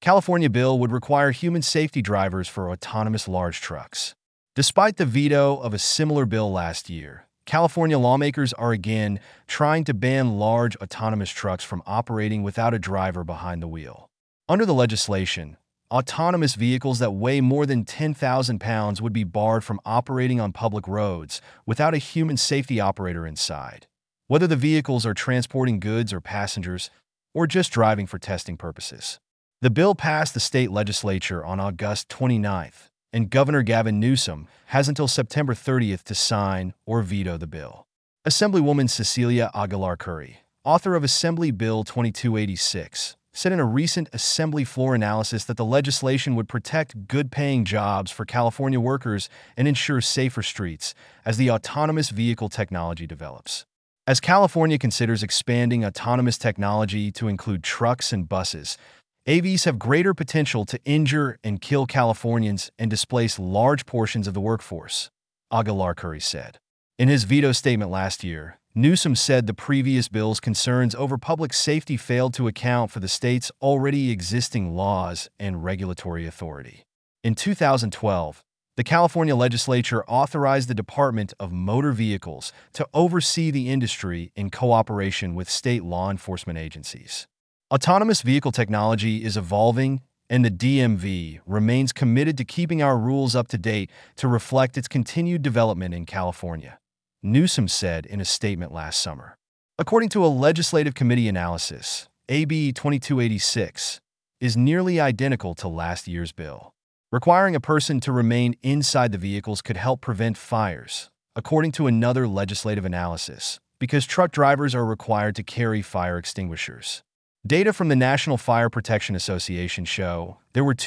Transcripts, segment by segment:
California bill would require human safety drivers for autonomous large trucks. Despite the veto of a similar bill last year, California lawmakers are again trying to ban large autonomous trucks from operating without a driver behind the wheel. Under the legislation, autonomous vehicles that weigh more than 10,000 pounds would be barred from operating on public roads without a human safety operator inside, whether the vehicles are transporting goods or passengers or just driving for testing purposes. The bill passed the state legislature on August 29th, and Governor Gavin Newsom has until September 30th to sign or veto the bill. Assemblywoman Cecilia Aguilar Curry, author of Assembly Bill 2286, said in a recent Assembly floor analysis that the legislation would protect good-paying jobs for California workers and ensure safer streets as the autonomous vehicle technology develops. As California considers expanding autonomous technology to include trucks and buses, AVs have greater potential to injure and kill Californians and displace large portions of the workforce, Aguilar Curry said. In his veto statement last year, Newsom said the previous bill's concerns over public safety failed to account for the state's already existing laws and regulatory authority. In 2012, the California legislature authorized the Department of Motor Vehicles to oversee the industry in cooperation with state law enforcement agencies. Autonomous vehicle technology is evolving, and the DMV remains committed to keeping our rules up to date to reflect its continued development in California, Newsom said in a statement last summer. According to a legislative committee analysis, AB 2286 is nearly identical to last year's bill. Requiring a person to remain inside the vehicles could help prevent fires, according to another legislative analysis, because truck drivers are required to carry fire extinguishers. Data from the National Fire Protection Association show there were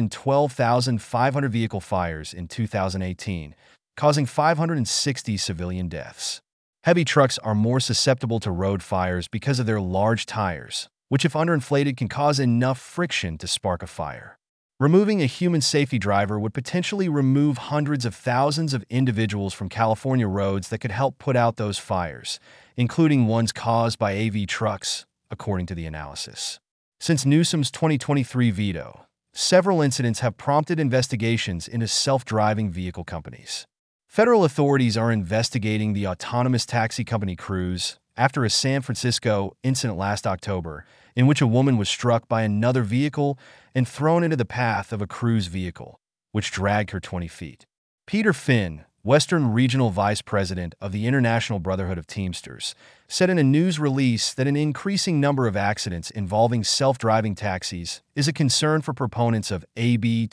212,500 vehicle fires in 2018, causing 560 civilian deaths. Heavy trucks are more susceptible to road fires because of their large tires, which if underinflated can cause enough friction to spark a fire. Removing a human safety driver would potentially remove hundreds of thousands of individuals from California roads that could help put out those fires, including ones caused by AV trucks, according to the analysis. Since Newsom's 2023 veto, several incidents have prompted investigations into self-driving vehicle companies. Federal authorities are investigating the autonomous taxi company Cruise after a San Francisco incident last October in which a woman was struck by another vehicle and thrown into the path of a Cruise vehicle, which dragged her 20 feet. Peter Finn, Western Regional Vice President of the International Brotherhood of Teamsters, said in a news release that an increasing number of accidents involving self-driving taxis is a concern for proponents of AB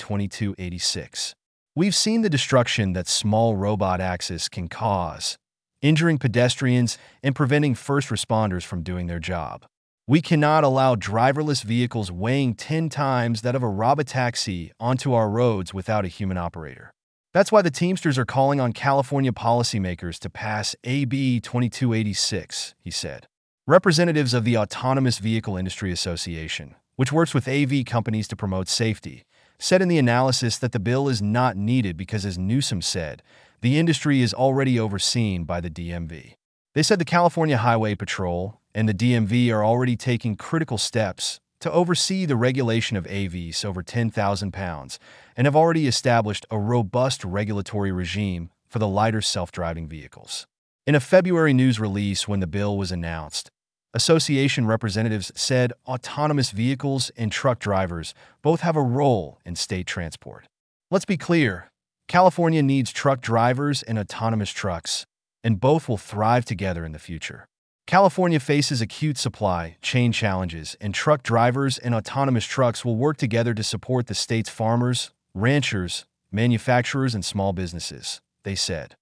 2286. We've seen the destruction that small robot axes can cause, injuring pedestrians and preventing first responders from doing their job. We cannot allow driverless vehicles weighing 10 times that of a robotaxi onto our roads without a human operator. That's why the Teamsters are calling on California policymakers to pass AB 2286, he said. Representatives of the Autonomous Vehicle Industry Association, which works with AV companies to promote safety, said in the analysis that the bill is not needed because, as Newsom said, the industry is already overseen by the DMV. They said the California Highway Patrol and the DMV are already taking critical steps to oversee the regulation of AVs over 10,000 pounds and have already established a robust regulatory regime for the lighter self-driving vehicles. In a February news release when the bill was announced, association representatives said autonomous vehicles and truck drivers both have a role in state transport. Let's be clear, California needs truck drivers and autonomous trucks, and both will thrive together in the future. California faces acute supply chain challenges, and truck drivers and autonomous trucks will work together to support the state's farmers, ranchers, manufacturers, and small businesses, they said.